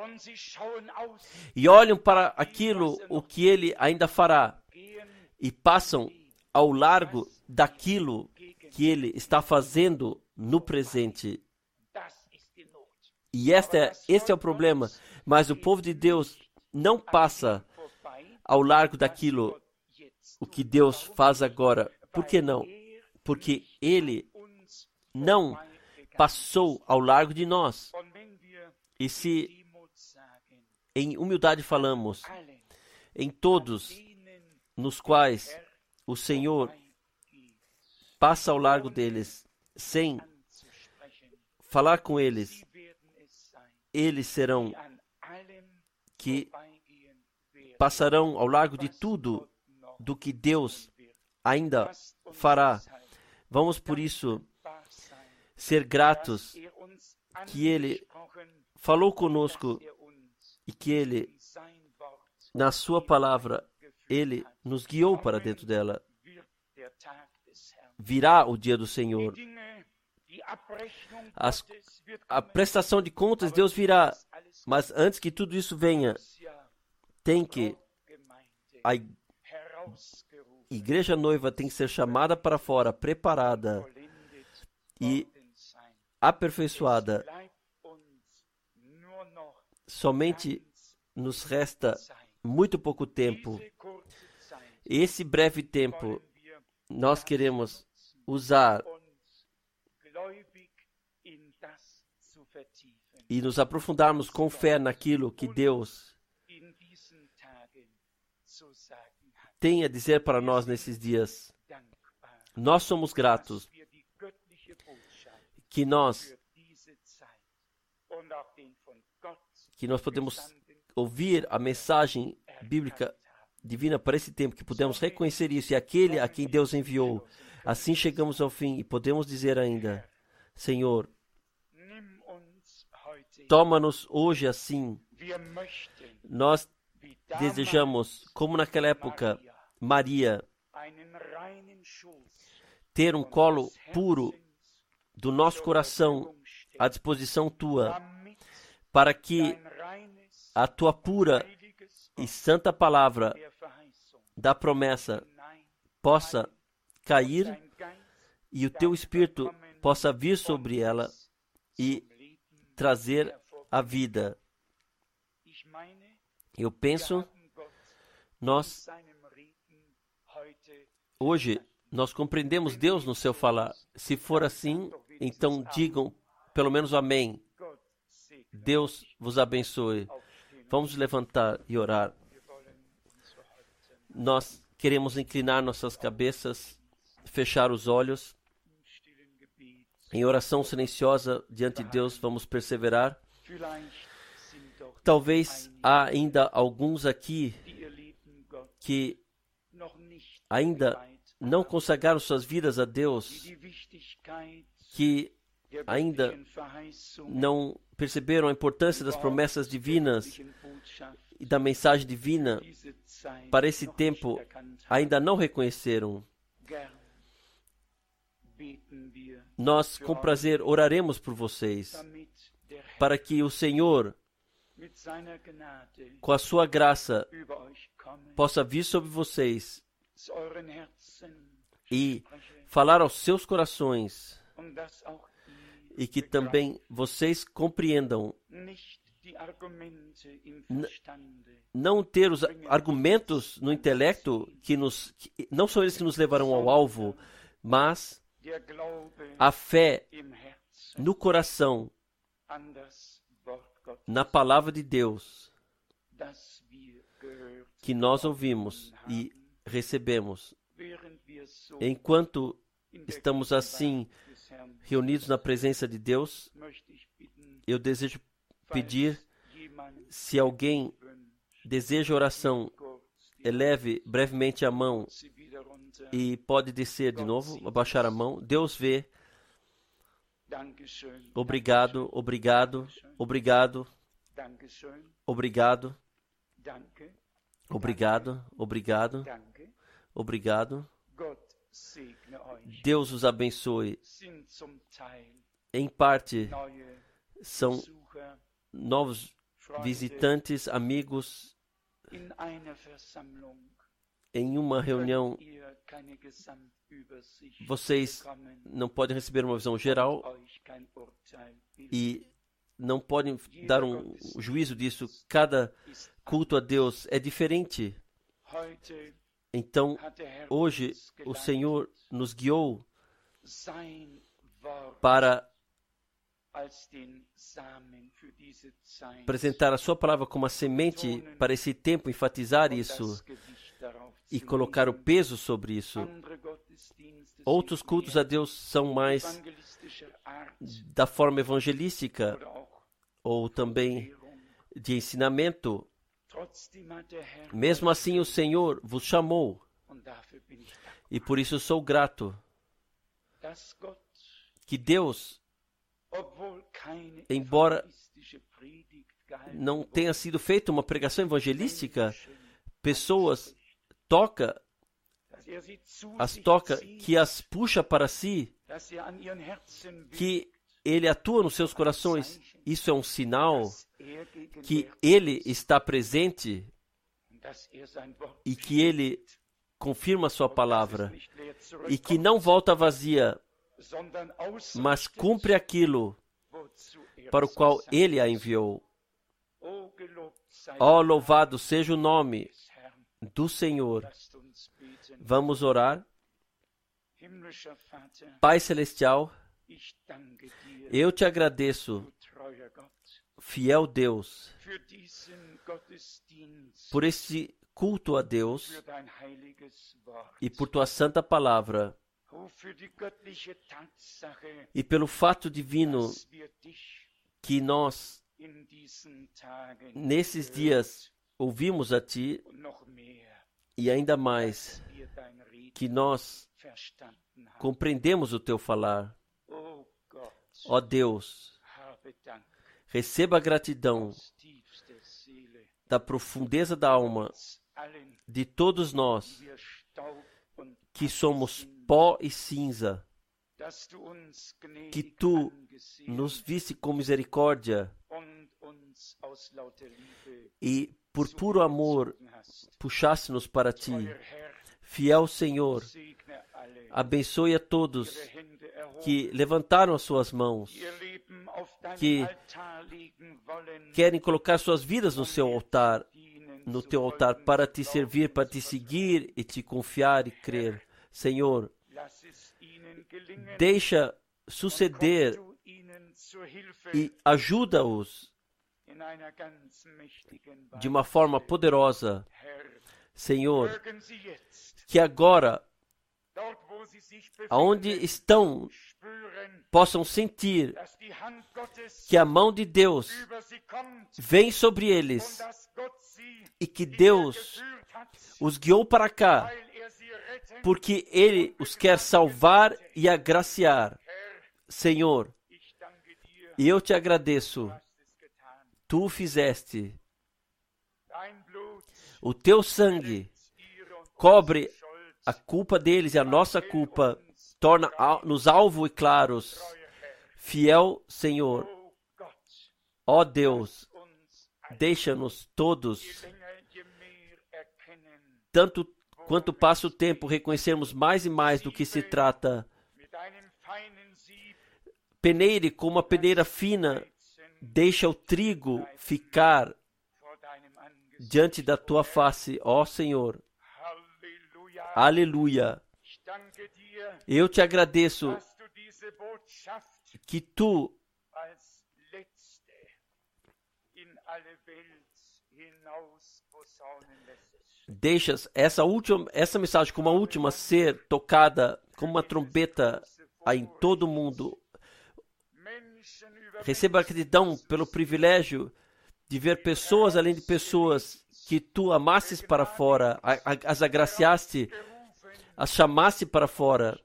e olham para aquilo o que ele ainda fará e passam ao largo daquilo que ele está fazendo no presente. E este é, este é o problema. Mas o povo de Deus não passa ao largo daquilo o que Deus faz agora. Por que não? Porque ele não passou ao largo de nós. E se em humildade falamos, em todos nos quais o Senhor passa ao largo deles, sem falar com eles, eles serão que passarão ao largo de tudo do que Deus ainda fará. Vamos, por isso, ser gratos que Ele falou conosco e que Ele, na Sua palavra, Ele nos guiou para dentro dela. Virá o dia do Senhor. As, a prestação de contas, Deus virá. Mas antes que tudo isso venha, tem que a igreja noiva tem que ser chamada para fora, preparada, e aperfeiçoada. Somente nos resta muito pouco tempo. Esse breve tempo nós queremos usar e nos aprofundarmos com fé naquilo que Deus tem a dizer para nós nesses dias. Nós somos gratos que nós que nós podemos ouvir a mensagem bíblica divina para esse tempo, que podemos reconhecer isso, e aquele a quem Deus enviou. Assim chegamos ao fim e podemos dizer ainda: Senhor, toma-nos hoje assim. Nós desejamos, como naquela época, Maria, ter um colo puro do nosso coração à disposição Tua, para que a Tua pura e santa palavra da promessa possa cair e o Teu Espírito possa vir sobre ela e trazer a vida. Eu penso, nós, hoje, nós compreendemos Deus no seu falar. Se for assim, então digam pelo menos amém. Deus vos abençoe. Vamos levantar e orar. Nós queremos inclinar nossas cabeças, fechar os olhos. Em oração silenciosa diante de Deus, vamos perseverar. Talvez há ainda alguns aqui que ainda não consagraram suas vidas a Deus, que ainda não perceberam a importância das promessas divinas e da mensagem divina. Para esse tempo, ainda não reconheceram. Nós, com prazer, oraremos por vocês, para que o Senhor, com a sua graça, possa vir sobre vocês e falar aos seus corações, e que também vocês compreendam, N- não ter os argumentos no intelecto, que nos, que não são eles que nos levarão ao alvo, mas a fé no coração, na palavra de Deus, que nós ouvimos e recebemos. Enquanto estamos assim, reunidos na presença de Deus, eu desejo pedir, se alguém deseja oração, eleve brevemente a mão e pode descer de novo, abaixar a mão. Deus vê. Obrigado, obrigado, obrigado, obrigado, obrigado, obrigado, obrigado. Deus os abençoe. Em parte, são novos visitantes, amigos. Em uma reunião, vocês não podem receber uma visão geral e não podem dar um juízo disso. Cada culto a Deus é diferente. Então, hoje, o Senhor nos guiou para apresentar a sua palavra como a semente para esse tempo, enfatizar isso e colocar o peso sobre isso. Outros cultos a Deus são mais da forma evangelística ou também de ensinamento. Mesmo assim, o Senhor vos chamou e por isso sou grato que Deus, embora não tenha sido feita uma pregação evangelística, pessoas toca, as toca, que as puxa para si, que Ele atua nos seus corações. Isso é um sinal que Ele está presente e que Ele confirma a sua palavra e que não volta vazia, mas cumpre aquilo para o qual Ele a enviou. Ó, louvado seja o nome do Senhor. Vamos orar. Pai Celestial, eu te agradeço, fiel Deus, por esse culto a Deus e por tua santa palavra e pelo fato divino que nós, nesses dias, ouvimos a Ti e ainda mais que nós compreendemos o Teu falar. Ó Deus, receba a gratidão da profundeza da alma de todos nós que somos pó e cinza, que Tu nos viste com misericórdia e por puro amor puxaste-nos para Ti. Fiel Senhor, abençoe a todos que levantaram as suas mãos, que querem colocar suas vidas no seu altar, no teu altar, para te servir, para te seguir e te confiar e crer. Senhor, deixa suceder e ajuda-os de uma forma poderosa. Senhor, que agora, aonde estão, possam sentir que a mão de Deus vem sobre eles e que Deus os guiou para cá, porque Ele os quer salvar e agraciar. Senhor, e eu te agradeço, Tu o fizeste. O Teu sangue cobre a culpa deles e a nossa culpa, torna-nos alvo e claros. Fiel Senhor, ó Deus, deixa-nos todos, tanto quanto passa o tempo, reconhecermos mais e mais do que se trata. Peneire com uma peneira fina, deixa o trigo ficar diante da Tua face, ó Senhor. Aleluia. Eu te agradeço que Tu deixas essa última, essa mensagem como a última ser tocada como uma trombeta em todo o mundo. Receba a gratidão pelo privilégio de ver pessoas além de pessoas que Tu amasses para fora, as agraciaste, as chamaste para fora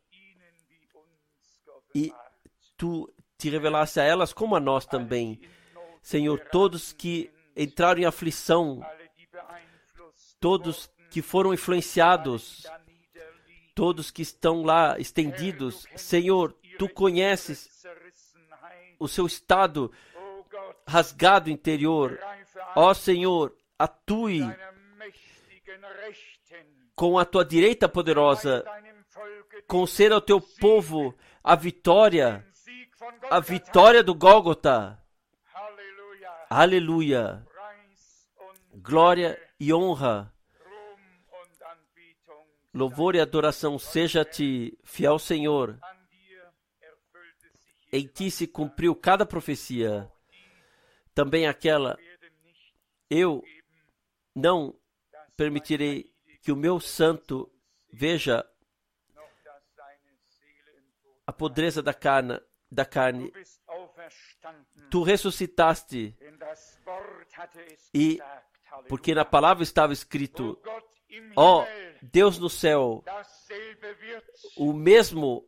e Tu te revelaste a elas como a nós também. Senhor, todos que entraram em aflição, todos que foram influenciados, todos que estão lá estendidos, Senhor, Tu conheces o seu estado rasgado interior. Ó Senhor, atue com a Tua direita poderosa, conceda ao Teu povo a vitória, a vitória do Gólgota. Aleluia. Glória e honra, louvor e adoração seja a Ti, fiel Senhor. Em Ti se cumpriu cada profecia, também aquela. Eu não permitirei que o meu santo veja a podreza da carne, da carne. Tu ressuscitaste, e porque na palavra estava escrito, ó Deus no céu, o mesmo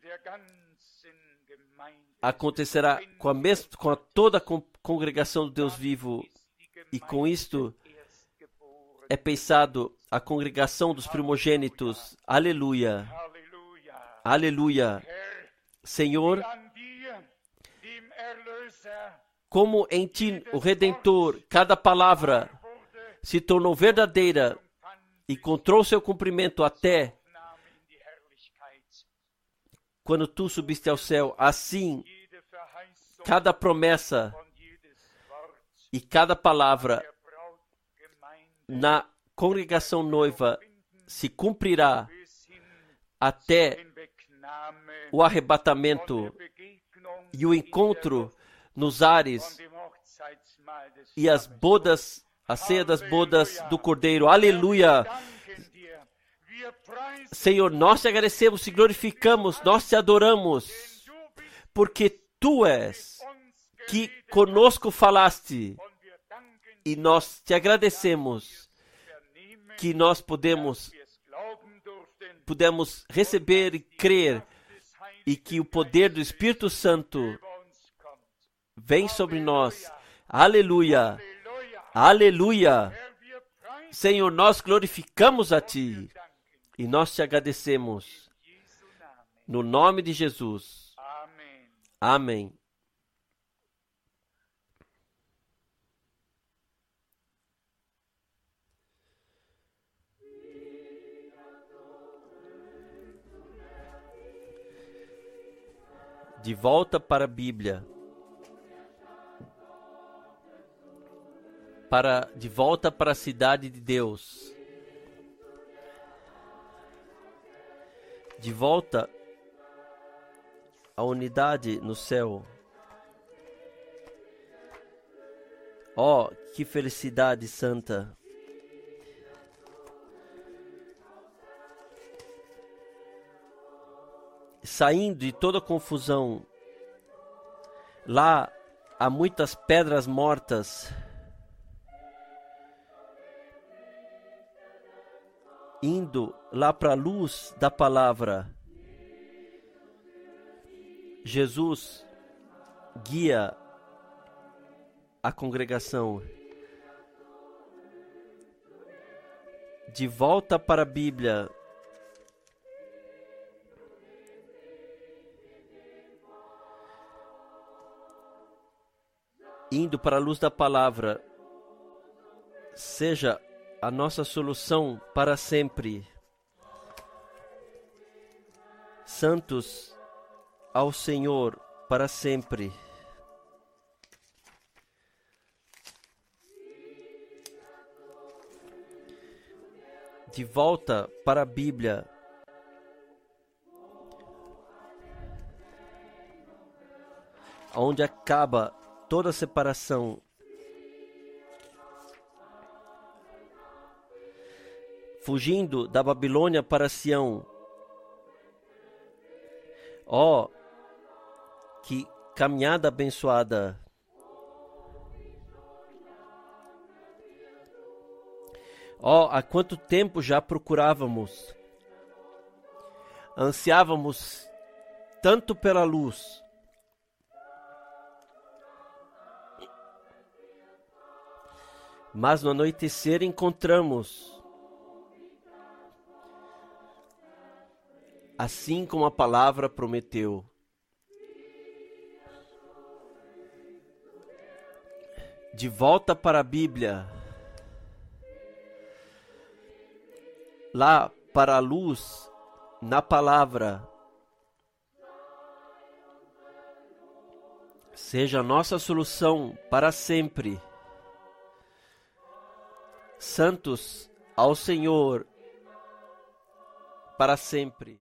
acontecerá com a, mes- com a toda a con- congregação do Deus vivo, e com isto é pensado a congregação dos primogênitos. Aleluia. Aleluia. Senhor, como em Ti, o Redentor, cada palavra se tornou verdadeira, encontrou seu cumprimento até quando tu subiste ao céu, assim cada promessa e cada palavra na congregação noiva se cumprirá até o arrebatamento e o encontro nos ares e as bodas, a ceia das bodas do Cordeiro. Aleluia! Senhor, nós te agradecemos, te glorificamos, nós te adoramos, porque tu és que conosco falaste, e nós te agradecemos que nós podemos, podemos receber e crer, e que o poder do Espírito Santo vem sobre nós. Aleluia! Aleluia! Senhor, nós glorificamos a Ti e nós te agradecemos. No nome de Jesus. Amém. De volta para a Bíblia. Para, de volta para a cidade de Deus. De volta à unidade no céu. Oh, que felicidade santa! Saindo de toda a confusão, lá há muitas pedras mortas. Indo lá para a luz da palavra, Jesus guia a congregação de volta para a Bíblia. Indo para a luz da palavra, seja a nossa solução para sempre. Santos ao Senhor para sempre. De volta para a Bíblia. Onde acaba toda a separação. Fugindo da Babilônia para Sião. Oh, que caminhada abençoada! Oh, há quanto tempo já procurávamos, ansiávamos tanto pela luz. Mas no anoitecer encontramos, assim como a palavra prometeu. De volta para a Bíblia, lá para a luz, na palavra, seja a nossa solução para sempre. Santos ao Senhor para sempre.